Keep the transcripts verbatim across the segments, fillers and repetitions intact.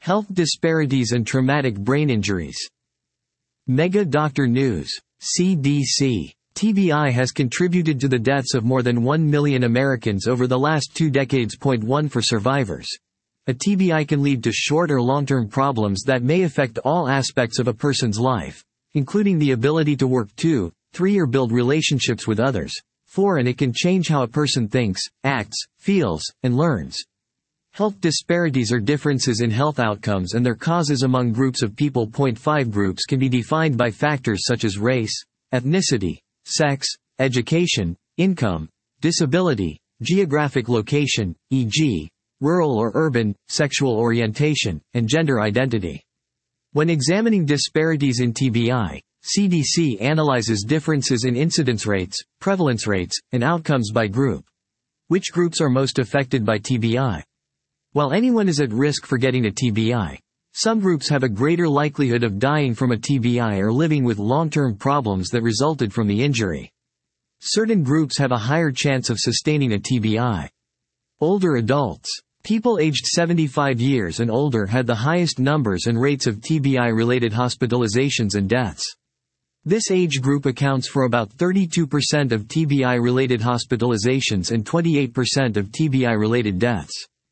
Health disparities and traumatic brain injuries. Mega Doctor News. C D C. T B I has contributed to the deaths of more than one million Americans over the last two decades. Point one For survivors. A T B I can lead to short or long-term problems that may affect all aspects of a person's life, including the ability to work. two, three or build relationships with others. four And it can change how a person thinks, acts, feels, and learns. Health disparities are differences in health outcomes and their causes among groups of people. Point five Groups can be defined by factors such as race, ethnicity, sex, education, income, disability, geographic location, for example, rural or urban, sexual orientation, and gender identity. When examining disparities in T B I, C D C analyzes differences in incidence rates, prevalence rates, and outcomes by group. Which groups are most affected by T B I? While anyone is at risk for getting a T B I, some groups have a greater likelihood of dying from a T B I or living with long-term problems that resulted from the injury. Certain groups have a higher chance of sustaining a T B I. Older adults. People aged seventy-five years and older had the highest numbers and rates of T B I-related hospitalizations and deaths. This age group accounts for about thirty-two percent of T B I-related hospitalizations and twenty-eight percent of T B I-related deaths.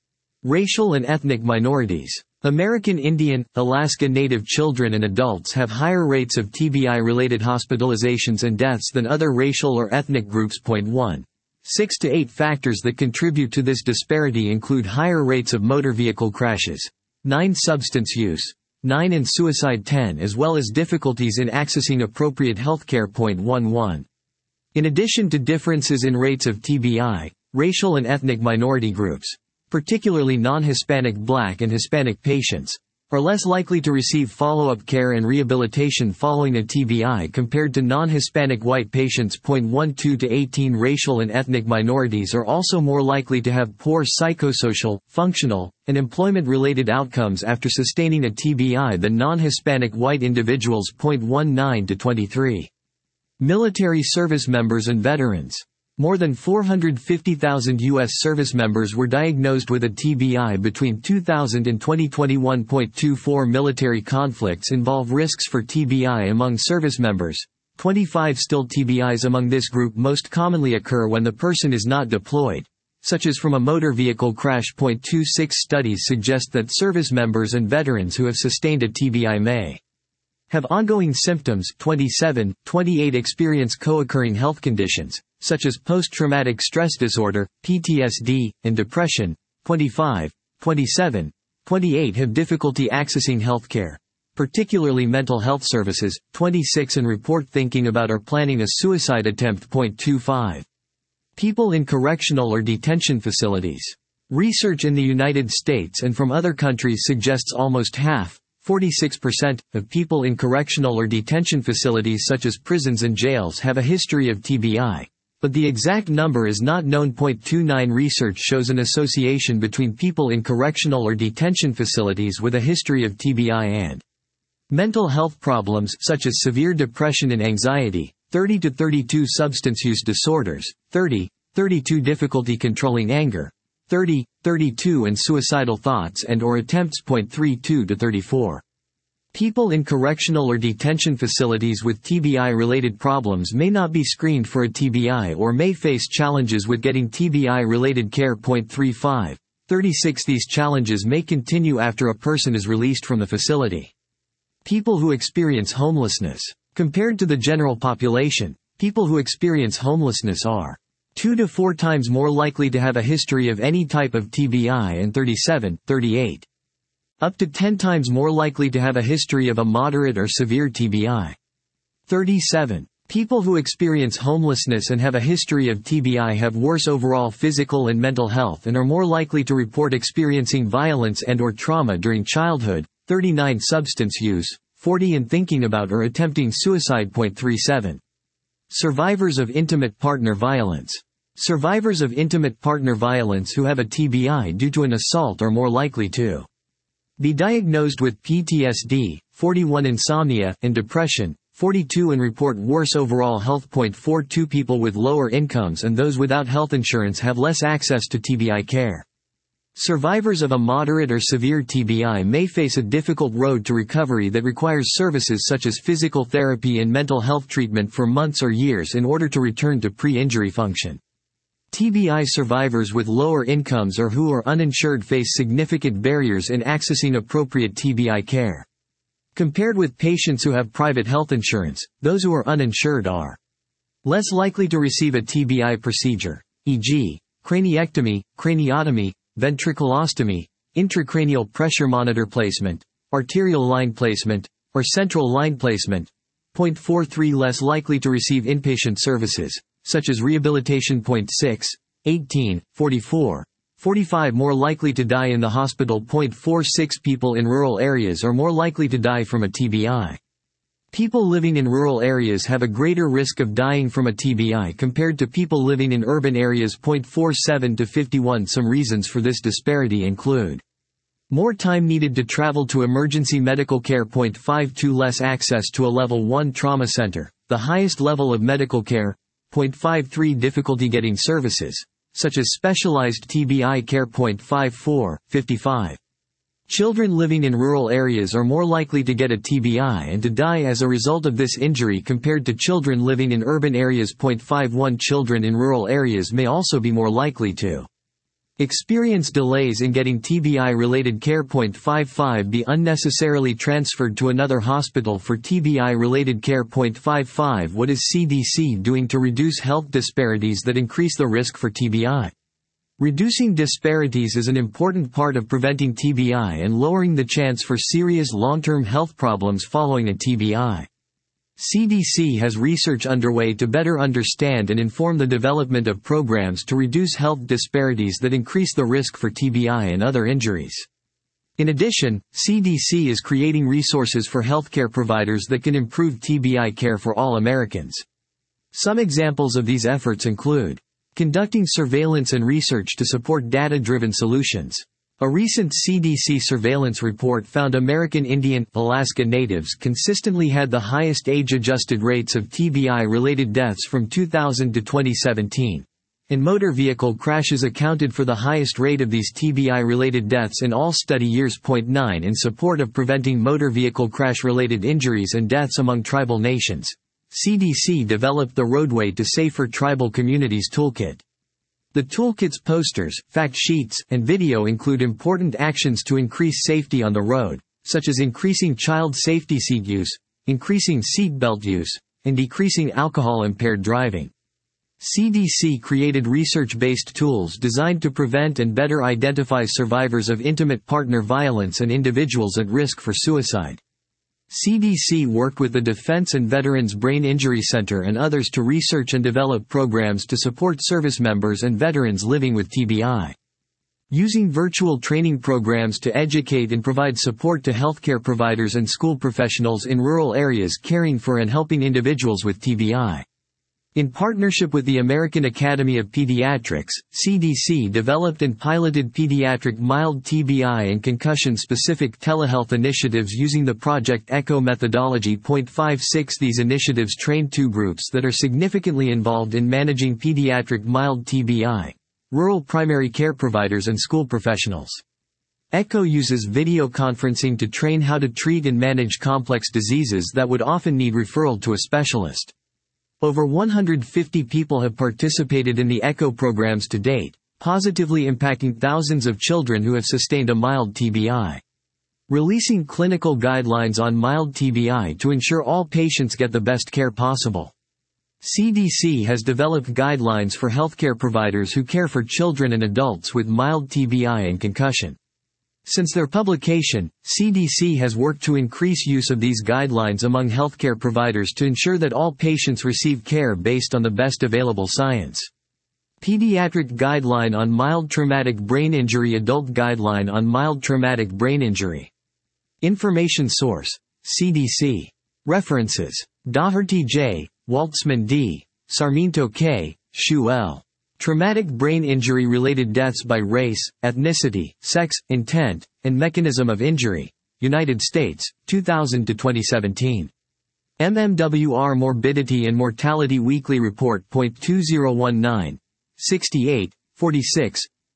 Racial and ethnic minorities. American Indian, Alaska Native children and adults have higher rates of T B I-related hospitalizations and deaths than other racial or ethnic groups. Point one. Six to eight factors that contribute to this disparity include higher rates of motor vehicle crashes, nine substance use, nine and suicide ten as well as difficulties in accessing appropriate healthcare. Point one one. In addition to differences in rates of T B I, racial and ethnic minority groups, particularly non-Hispanic Black and Hispanic patients, are less likely to receive follow-up care and rehabilitation following a T B I compared to non-Hispanic white patients. Point twelve to eighteen Racial and ethnic minorities are also more likely to have poor psychosocial, functional, and employment-related outcomes after sustaining a T B I than non-Hispanic white individuals. Point nineteen to twenty-three. Military service members and veterans. More than four hundred fifty thousand U S service members were diagnosed with a T B I between two thousand and twenty twenty-one. Point twenty-four Military conflicts involve risks for T B I among service members. twenty-five Still T B Is among this group most commonly occur when the person is not deployed, such as from a motor vehicle crash. Point twenty-six Studies suggest that service members and veterans who have sustained a T B I may have ongoing symptoms. twenty-seven, twenty-eight Experience co-occurring health conditions, such as post-traumatic stress disorder, P T S D, and depression. twenty-five, twenty-seven, twenty-eight Have difficulty accessing healthcare, particularly mental health services. twenty-six And report thinking about or planning a suicide attempt. Point twenty-five. People in correctional or detention facilities. Research in the United States and from other countries suggests almost half, forty-six percent, of people in correctional or detention facilities such as prisons and jails have a history of T B I. But the exact number is not known. Point twenty-nine Research shows an association between people in correctional or detention facilities with a history of T B I and mental health problems such as severe depression and anxiety, thirty to thirty-two substance use disorders, thirty, thirty-two difficulty controlling anger, thirty, thirty-two and suicidal thoughts and or attempts. Point thirty-two to thirty-four. People in correctional or detention facilities with T B I-related problems may not be screened for a T B I or may face challenges with getting T B I-related care. Point thirty-five, thirty-six These challenges may continue after a person is released from the facility. People who experience homelessness. Compared to the general population, people who experience homelessness are two to four times more likely to have a history of any type of T B I and thirty-seven, thirty-eight. Up to ten times more likely to have a history of a moderate or severe T B I. thirty-seven. People who experience homelessness and have a history of T B I have worse overall physical and mental health and are more likely to report experiencing violence and or trauma during childhood. thirty-nine Substance use, forty and thinking about or attempting suicide. Point thirty-seven. Survivors of intimate partner violence. Survivors of intimate partner violence who have a T B I due to an assault are more likely to be diagnosed with P T S D, forty-one insomnia, and depression, forty-two and report worse overall health. Point forty-two People with lower incomes and those without health insurance have less access to T B I care. Survivors of a moderate or severe T B I may face a difficult road to recovery that requires services such as physical therapy and mental health treatment for months or years in order to return to pre-injury function. T B I survivors with lower incomes or who are uninsured face significant barriers in accessing appropriate T B I care. Compared with patients who have private health insurance, those who are uninsured are less likely to receive a T B I procedure, for example, craniectomy, craniotomy, ventriculostomy, intracranial pressure monitor placement, arterial line placement, or central line placement. zero point four three Less likely to receive inpatient services, such as rehabilitation. Point six, eighteen, forty-four, forty-five More likely to die in the hospital. Point four six People in rural areas are more likely to die from a T B I. People living in rural areas have a greater risk of dying from a T B I compared to people living in urban areas. Point four seven to fifty-one Some reasons for this disparity include more time needed to travel to emergency medical care. Point five two Less access to a level one trauma center, the highest level of medical care. Point five three Difficulty getting services, such as specialized T B I care. Point five four, fifty-five Children living in rural areas are more likely to get a T B I and to die as a result of this injury compared to children living in urban areas. Point five one Children in rural areas may also be more likely to experience delays in getting T B I-related care. Point five five Be unnecessarily transferred to another hospital for T B I-related care. Point five five What is C D C doing to reduce health disparities that increase the risk for T B I? Reducing disparities is an important part of preventing T B I and lowering the chance for serious long-term health problems following a T B I. C D C has research underway to better understand and inform the development of programs to reduce health disparities that increase the risk for T B I and other injuries. In addition, C D C is creating resources for healthcare providers that can improve T B I care for all Americans. Some examples of these efforts include conducting surveillance and research to support data-driven solutions. A recent C D C surveillance report found American Indian, Alaska Natives consistently had the highest age-adjusted rates of T B I-related deaths from two thousand to twenty seventeen. And motor vehicle crashes accounted for the highest rate of these T B I-related deaths in all study years. Point nine In support of preventing motor vehicle crash-related injuries and deaths among tribal nations, C D C developed the Roadway to Safer Tribal Communities Toolkit. The toolkit's posters, fact sheets, and video include important actions to increase safety on the road, such as increasing child safety seat use, increasing seat belt use, and decreasing alcohol-impaired driving. C D C created research-based tools designed to prevent and better identify survivors of intimate partner violence and individuals at risk for suicide. C D C worked with the Defense and Veterans Brain Injury Center and others to research and develop programs to support service members and veterans living with T B I. Using virtual training programs to educate and provide support to healthcare providers and school professionals in rural areas caring for and helping individuals with T B I. In partnership with the American Academy of Pediatrics, C D C developed and piloted pediatric mild T B I and concussion-specific telehealth initiatives using the Project ECHO methodology. Point five six These initiatives trained two groups that are significantly involved in managing pediatric mild T B I: rural primary care providers and school professionals. ECHO uses video conferencing to train how to treat and manage complex diseases that would often need referral to a specialist. Over one hundred fifty people have participated in the ECHO programs to date, positively impacting thousands of children who have sustained a mild T B I. Releasing clinical guidelines on mild T B I to ensure all patients get the best care possible. C D C has developed guidelines for healthcare providers who care for children and adults with mild T B I and concussion. Since their publication, C D C has worked to increase use of these guidelines among healthcare providers to ensure that all patients receive care based on the best available science. Pediatric Guideline on Mild Traumatic Brain Injury, Adult Guideline on Mild Traumatic Brain Injury. Information source: C D C. References: Daugherty J., Waltzman D., Sarmiento K., Shu L. Traumatic brain injury-related deaths by race, ethnicity, sex, intent, and mechanism of injury. United States, two thousand to twenty seventeen. M M W R Morbidity and Mortality Weekly Report. two thousand nineteen, sixty-eight, forty-six,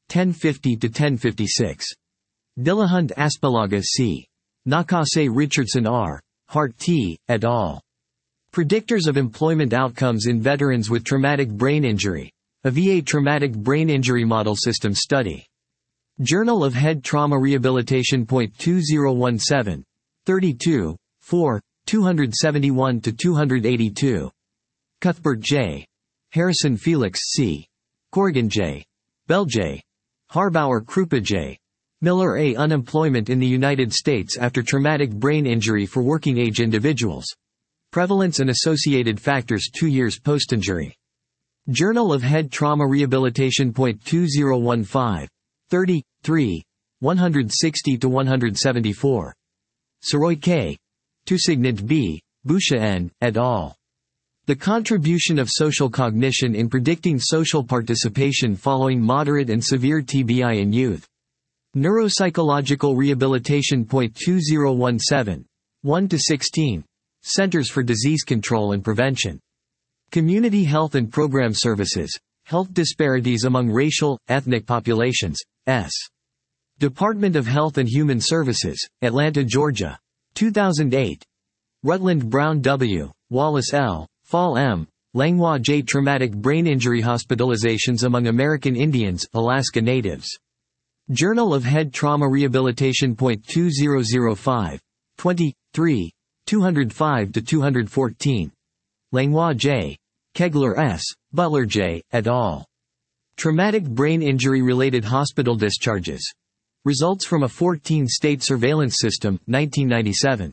ten fifty to ten fifty-six. Dillahund Aspalaga C. Nakase Richardson R. Hart T. et al. Predictors of Employment Outcomes in Veterans with Traumatic Brain Injury. A V A Traumatic Brain Injury Model System Study. Journal of Head Trauma Rehabilitation. twenty seventeen. thirty-two, four, two seventy-one to two eighty-two. Cuthbert J. Harrison Felix C. Corrigan J. Bell J. Harbauer Krupa J. Miller A. Unemployment in the United States after traumatic brain injury for working-age individuals. Prevalence and associated factors two years post-injury. Journal of Head Trauma Rehabilitation. twenty fifteen. thirty-three, one sixty to one seventy-four. Soroy K. Tousignant B. Busha N. et al. The Contribution of Social Cognition in Predicting Social Participation Following Moderate and Severe T B I in Youth. Neuropsychological Rehabilitation. twenty seventeen. one to sixteen. Centers for Disease Control and Prevention. Community Health and Program Services. Health Disparities Among Racial, Ethnic Populations. S. Department of Health and Human Services, Atlanta, Georgia. two thousand eight. Rutland Brown W., Wallace L., Fall M., Langlois J. Traumatic Brain Injury Hospitalizations Among American Indians, Alaska Natives. Journal of Head Trauma Rehabilitation. twenty five. twenty-three, two oh five to two fourteen. Langlois J. Kegler S., Butler J., et al. Traumatic Brain Injury-Related Hospital Discharges. Results from a fourteen-state surveillance system, nineteen ninety-seven.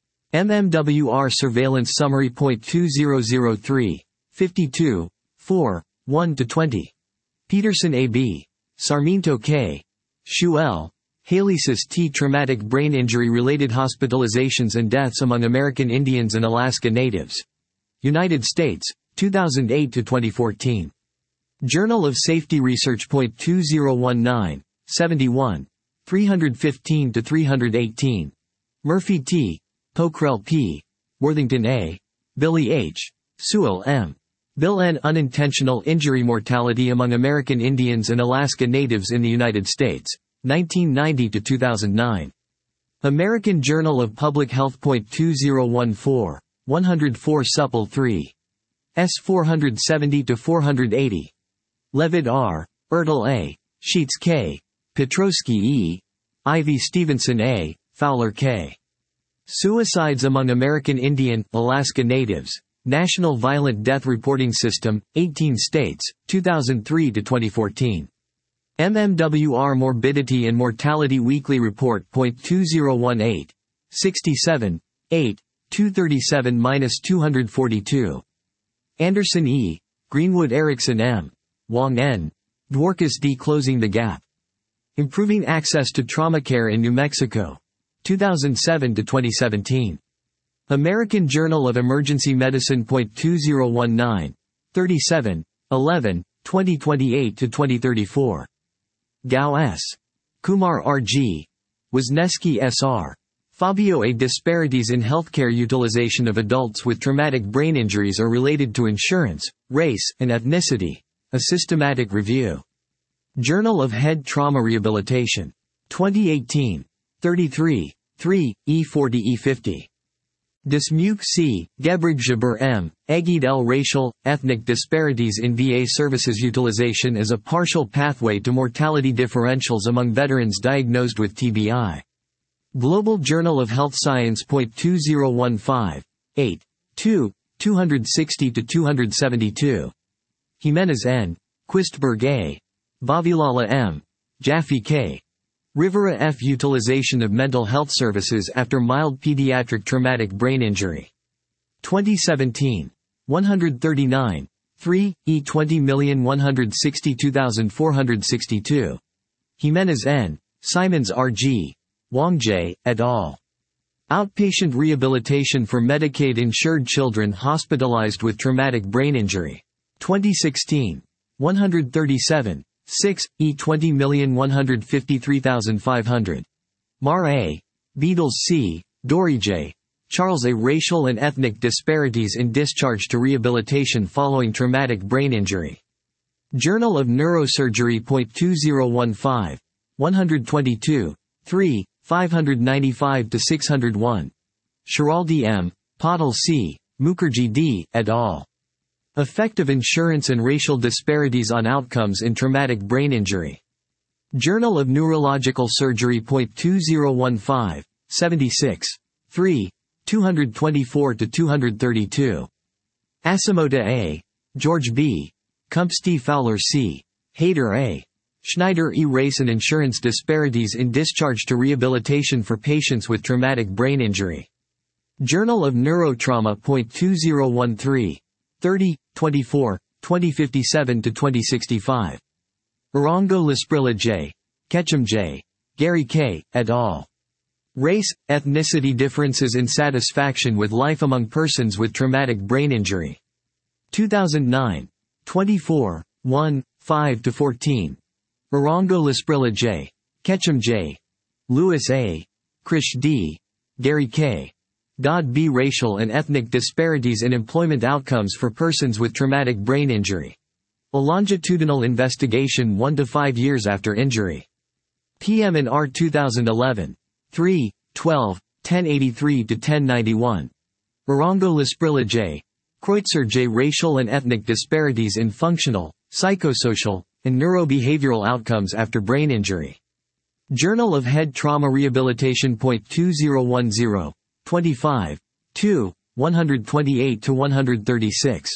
M M W R Surveillance Summary. two thousand three. fifty-two, four, one to twenty. Peterson A B. Sarmiento K. Shu L. Halesis T. Traumatic Brain Injury-Related Hospitalizations and Deaths Among American Indians and Alaska Natives. United States, two thousand eight to twenty fourteen. Journal of Safety Research. two thousand nineteen, seventy-one. three fifteen to three eighteen. Murphy T. Pocrell P. Worthington A. Billy H. Sewell M. Bill N. Unintentional Injury Mortality Among American Indians and Alaska Natives in the United States, nineteen ninety to two thousand nine. American Journal of Public Health. two thousand fourteen. one oh four Supple three. S four seventy to four eighty. Levitt R. Ertel A. Sheets K. Petrosky E. Ivy Stevenson A. Fowler K. Suicides Among American Indian, Alaska Natives. National Violent Death Reporting System, eighteen states, two thousand three to twenty fourteen. M M W R Morbidity and Mortality Weekly Report. two thousand eighteen. sixty-seven, eight, two thirty-seven to two forty-two. Anderson E. Greenwood Erickson M. Wong N. Dworkas D. Closing the Gap. Improving Access to Trauma Care in New Mexico. two thousand seven to twenty seventeen. American Journal of Emergency Medicine. two thousand nineteen. thirty-seven, eleven, twenty twenty-eight to twenty thirty-four. Gao S. Kumar R G. Wisniewski S R. Fabio A. Disparities in healthcare utilization of adults with traumatic brain injuries are related to insurance, race, and ethnicity. A systematic review. Journal of Head Trauma Rehabilitation. twenty eighteen. thirty-three, three, E forty E fifty. Dismuke C., Gebrig Jabir M., Egid L. Racial, Ethnic Disparities in V A Services Utilization as a Partial Pathway to Mortality Differentials Among Veterans Diagnosed with T B I. Global Journal of Health Science. two thousand fifteen. eight, two, two sixty to two seventy-two. Jimenez N. Quistberg A. Vavilala M. Jaffe K. Rivera F. Utilization of Mental Health Services After Mild Pediatric Traumatic Brain Injury. twenty seventeen. one thirty-nine. three, E twenty million one hundred sixty-two thousand four hundred sixty-two. Jimenez N. Simons R G. Wong J. et al. Outpatient Rehabilitation for Medicaid-Insured Children Hospitalized with Traumatic Brain Injury. twenty sixteen. one thirty-seven. six, E twenty million one hundred fifty-three thousand five hundred. Mar A. Beadles C. Dory J. Charles A. Racial and Ethnic Disparities in Discharge to Rehabilitation Following Traumatic Brain Injury. Journal of Neurosurgery. twenty fifteen, one twenty-two, three, five ninety-five to six oh one. Shiraldi M., Patil C., Mukherjee D., et al. Effect of Insurance and Racial Disparities on Outcomes in Traumatic Brain Injury. Journal of Neurological Surgery. twenty fifteen, seventy-six, three, two twenty-four to two thirty-two. Asamoah A., George B., Kumpstein Fowler C., Haider A., Schneider E. Race and Insurance Disparities in Discharge to Rehabilitation for Patients with Traumatic Brain Injury. Journal of Neurotrauma. twenty thirteen, thirty, twenty-four, twenty fifty-seven to twenty sixty-five. Arango Lasprilla J., Ketchum J., Gary K., et al. Race, Ethnicity Differences in Satisfaction with Life Among Persons with Traumatic Brain Injury. two thousand nine. twenty-four, one, five to fourteen. Arango Lasprilla J., Ketchum J., Lewis A., Krish D., Gary K. Dodd B. Racial and Ethnic Disparities in Employment Outcomes for Persons with Traumatic Brain Injury. A longitudinal investigation one to five years after injury. P M and R two thousand eleven. three, twelve, ten eighty-three to ten ninety-one. Arango Lasprilla J., Kreutzer J. Racial and Ethnic Disparities in Functional, Psychosocial, and Neurobehavioral Outcomes After Brain Injury. Journal of Head Trauma Rehabilitation. twenty ten, twenty-five, two, one twenty-eight to one thirty-six.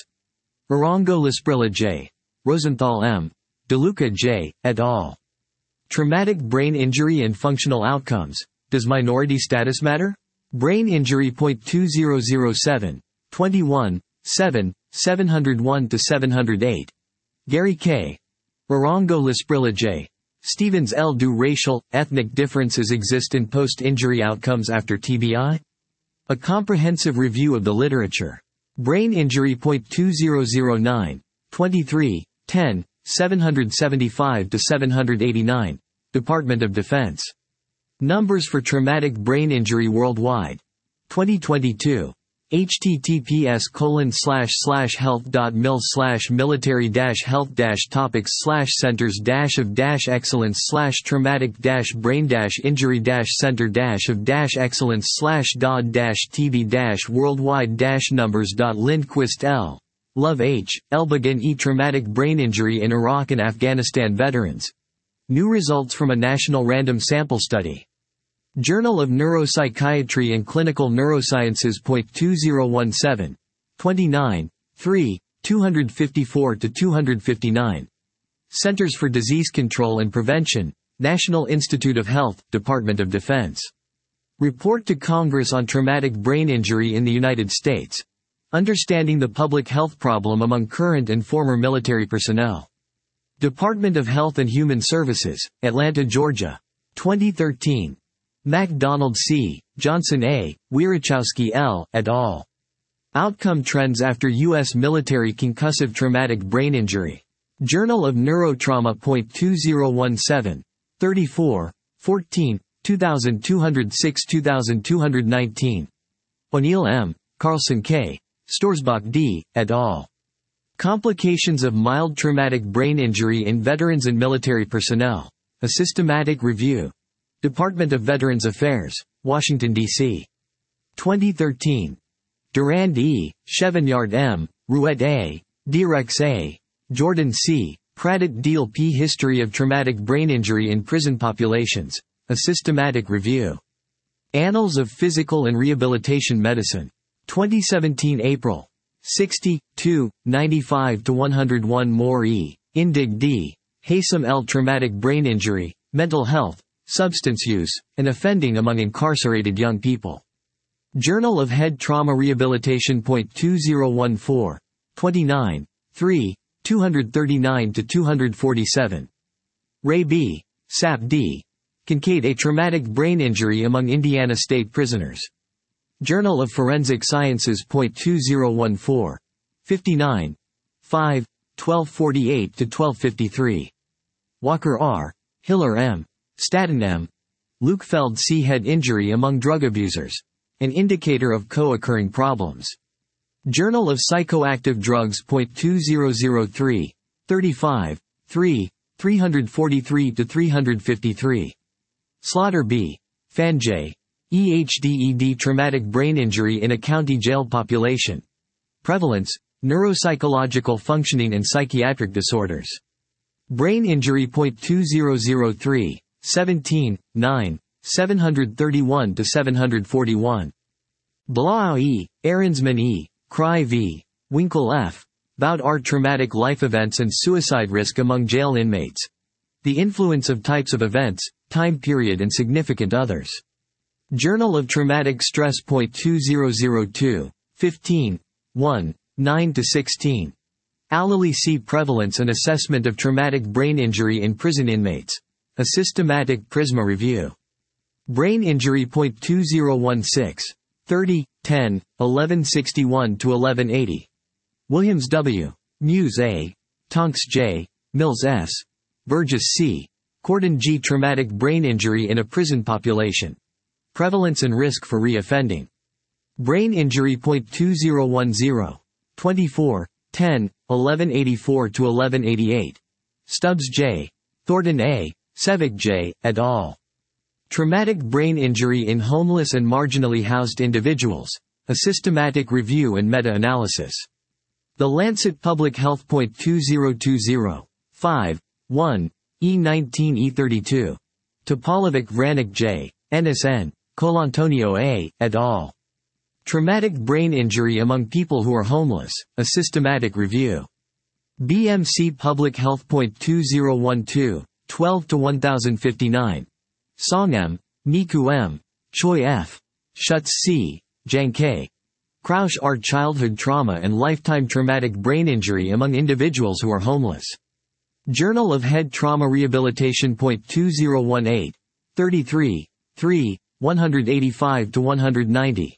Arango Lasprilla J., Rosenthal M., DeLuca J., et al. Traumatic Brain Injury and Functional Outcomes. Does Minority Status Matter? Brain Injury. twenty seven, twenty-one, seven, seven oh one to seven oh eight. Gary K. Arango Lasprilla J., Stevens L. Do racial, ethnic differences exist in post-injury outcomes after T B I? A comprehensive review of the literature. Brain Injury. twenty oh nine, twenty-three, ten, seven seventy-five to seven eighty-nine. Department of Defense. Numbers for Traumatic Brain Injury Worldwide. twenty twenty-two. https colon slash slash health dot mil slash military dash health dash topics slash centers dash of dash excellence slash traumatic dash brain dash injury dash center dash of dash excellence slash dod dash tb dash worldwide dash numbers dot Lindquist L. Love H. Elbagin E. Traumatic Brain Injury in Iraq and Afghanistan Veterans. New results from a national random sample study. Journal of Neuropsychiatry and Clinical Neurosciences. twenty seventeen, twenty-nine, three, two fifty-four to two fifty-nine. Centers for Disease Control and Prevention, National Institute of Health, Department of Defense. Report to Congress on Traumatic Brain Injury in the United States. Understanding the Public Health Problem Among Current and Former Military Personnel. Department of Health and Human Services, Atlanta, Georgia. twenty thirteen. MacDonald C., Johnson A., Wierachowski L., et al. Outcome Trends After U S Military Concussive Traumatic Brain Injury. Journal of Neurotrauma. twenty seventeen, thirty-four, fourteen, two thousand two hundred six to two thousand two hundred nineteen. O'Neill M., Carlson K., Storsbach D., et al. Complications of Mild Traumatic Brain Injury in Veterans and Military Personnel. A Systematic Review. Department of Veterans Affairs, Washington, D C twenty thirteen. Durand E., Chevignard M., Ruette A., Direx A., Jordan C., Pradit Deal P. History of Traumatic Brain Injury in Prison Populations. A Systematic Review. Annals of Physical and Rehabilitation Medicine. twenty seventeen April. sixty-two, ninety-five to one oh one Moore E., Indig D., Haysom L. Traumatic Brain Injury, Mental Health, Substance Use, and Offending Among Incarcerated Young People. Journal of Head Trauma Rehabilitation. twenty fourteen, twenty-nine, three, two thirty-nine to two forty-seven. Ray B., Sap D., Kincaid A Traumatic Brain Injury Among Indiana State Prisoners. Journal of Forensic Sciences. twenty fourteen, fifty-nine, five, twelve forty-eight to twelve fifty-three. Walker R., Hiller M., Staten M., Lukefeld C. Head Injury Among Drug Abusers. An Indicator of Co-Occurring Problems. Journal of Psychoactive Drugs. twenty oh three, thirty-five, three, three forty-three to three fifty-three. Slaughter B. Fanjay. E H D E D traumatic brain injury in a county jail population. Prevalence, neuropsychological functioning and psychiatric disorders. Brain injury point two zero zero three, seventeen, nine, seven thirty-one to seven forty-one. Blau E., Ahrensman E., Cry V., Winkle F. About art traumatic life events and suicide risk among jail inmates. The influence of types of events, time period and significant others. Journal of Traumatic Stress point two zero zero two, fifteen, one, nine to sixteen. Allely C. Prevalence and Assessment of Traumatic Brain Injury in Prison Inmates. A Systematic Prisma Review. Brain Injury point two zero one six, thirty, ten, eleven sixty-one to eleven eighty. Williams W., Muse A., Tonks J., Mills S., Burgess C., Corden G. Traumatic brain injury in a prison population. Prevalence and risk for reoffending. Brain Injury point two zero one zero, twenty-four, ten, eleven eighty-four to eleven eighty-eight. Stubbs J., Thornton A., Sevick J., et al. Traumatic brain injury in homeless and marginally housed individuals. A systematic review and meta-analysis. The Lancet Public Health point two zero two zero, five, one, E nineteen E thirty-two. Topalovic Vranik J., N S N, Colantonio A., et al. Traumatic brain injury among people who are homeless, a systematic review. B M C Public Health point two zero one two, twelve to one thousand fifty-nine. Song M., Niku M., Choi F., Schutz C., Jang K. Krausch R. Childhood Trauma and Lifetime Traumatic Brain Injury Among Individuals Who Are Homeless. Journal of Head Trauma Rehabilitation point two zero one eight, thirty-three, three, one eighty-five to one ninety.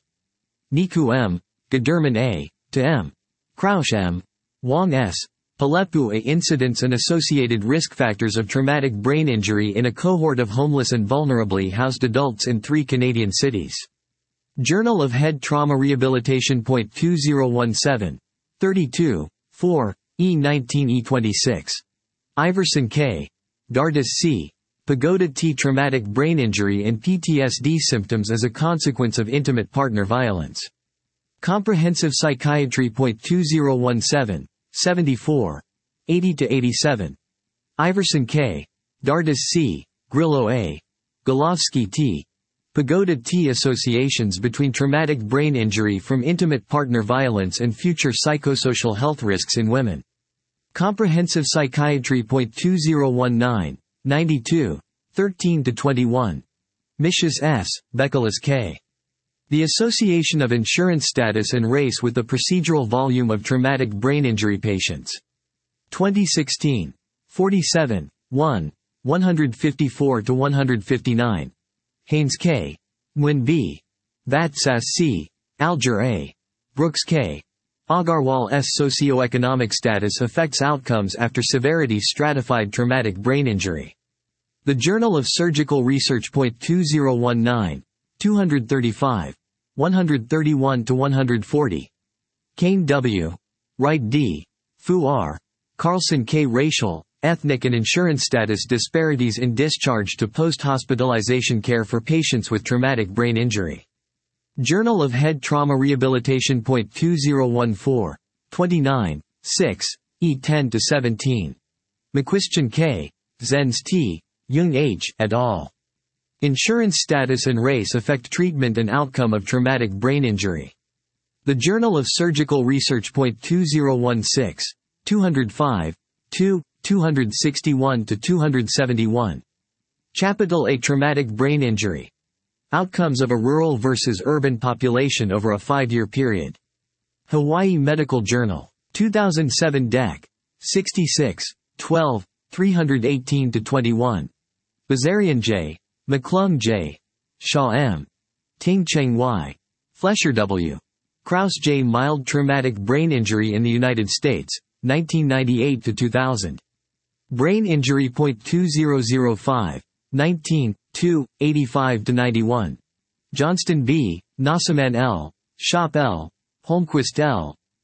Niku M., Gederman A., to M. Krausch M., Wong S., Palepu A. Incidents and Associated Risk Factors of Traumatic Brain Injury in a Cohort of Homeless and Vulnerably Housed Adults in Three Canadian Cities. Journal of Head Trauma Rehabilitation point two zero one seven, thirty-two, four, E nineteen E twenty-six. Iverson K., Dardis C., Pagoda T. Traumatic brain injury and P T S D symptoms as a consequence of intimate partner violence. Comprehensive Psychiatry point two zero one seven, seventy-four, eighty to eighty-seven. Iverson K., Dardis C., Grillo A., Golovsky T., Pagoda T. Associations between traumatic brain injury from intimate partner violence and future psychosocial health risks in women. Comprehensive Psychiatry point two zero one nine, ninety-two, thirteen to twenty-one. Mishas S., Bekeles K. The Association of Insurance Status and Race with the Procedural Volume of Traumatic Brain Injury Patients. twenty sixteen. forty-seven, one, one fifty-four to one fifty-nine. Haynes K., Nguyen B., Vatsas C., Alger A., Brooks K. Agarwal S. Socioeconomic status affects outcomes after severity stratified traumatic brain injury. The Journal of Surgical Research point two zero one nine, two thirty-five, one thirty-one to one forty. Kane W., Wright D., Fu R., Carlson K. Racial, ethnic and insurance status disparities in discharge to post-hospitalization care for patients with traumatic brain injury. Journal of Head Trauma Rehabilitation point two zero one four, twenty-nine, six, E ten to seventeen. McQuistion K., Zenz T., Jung H., et al. Insurance Status and Race Affect Treatment and Outcome of Traumatic Brain Injury. The Journal of Surgical Research point two zero one six, two oh five, two, two sixty-one to two seventy-one. Chapital A. Traumatic Brain Injury. Outcomes of a Rural versus Urban Population over a five-year period. Hawaii Medical Journal. two thousand seven Dec. sixty-six, twelve, three eighteen to twenty-one. Bazarian J., McClung J., Shaw M., Ting Cheng Y., Flesher W., Krause J. Mild Traumatic Brain Injury in the United States, nineteen ninety-eight to two thousand. Brain Injury point two zero zero five, nineteen, two, eighty-five to ninety-one. Johnston B., Nossaman L., Shop L., Holmquist L.,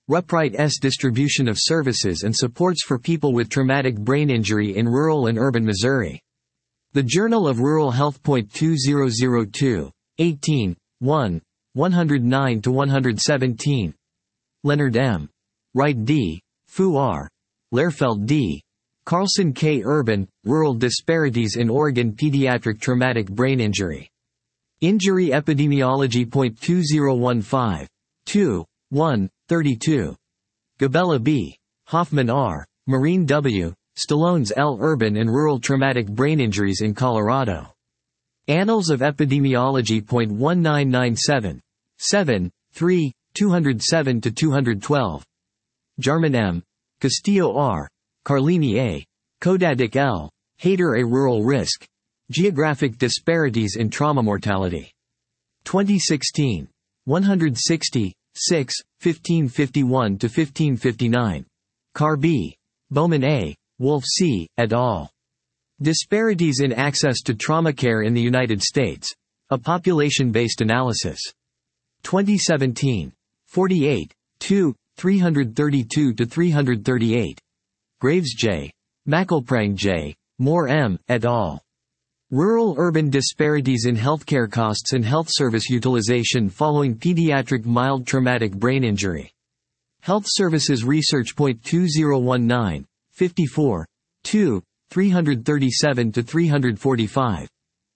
Ruprite's distribution of services and supports for people with traumatic brain injury in rural and urban Missouri. The Journal of Rural Health. two thousand two, eighteen, one, one oh nine to one seventeen. Leonard M. Wright D. Fu R. Lehrfeld D. Carlson K. Urban, Rural Disparities in Oregon Pediatric Traumatic Brain Injury. Injury Epidemiology. two thousand fifteen, two, one, thirty-two. Gabella B. Hoffman R. Marine W. Stallones L. Urban and Rural Traumatic Brain Injuries in Colorado. Annals of Epidemiology. nineteen ninety-seven, seven, three, two oh seven to two twelve. Jarman M. Castillo R. Carlini A. Kodadik L. Hayter A. Rural Risk. Geographic Disparities in Trauma Mortality. twenty sixteen. one sixty, six, fifteen fifty-one to fifteen fifty-nine. Carr B. Bowman A. Wolf C. et al. Disparities in Access to Trauma Care in the United States. A Population-Based Analysis. twenty seventeen. forty-eight, two, three thirty-two to three thirty-eight. Graves J. McElprang J. Moore M. et al. Rural-urban disparities in healthcare costs and health service utilization following pediatric mild traumatic brain injury. Health Services Research. two thousand nineteen, fifty-four, two, three thirty-seven to three forty-five.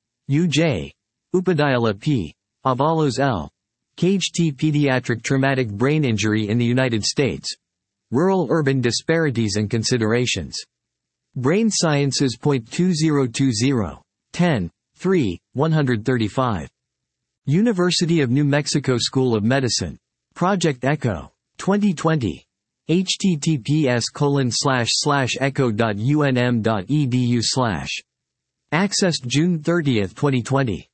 U J. Upadhyaya P. Avalos L. Cage T. Pediatric Traumatic Brain Injury in the United States. Rural-urban Disparities and Considerations. Brain Sciences. two thousand twenty, ten, three, one thirty-five. University of New Mexico School of Medicine. Project Echo. twenty twenty. https colon slash slash echo dot unm dot edu slash. Accessed June thirtieth, twenty twenty.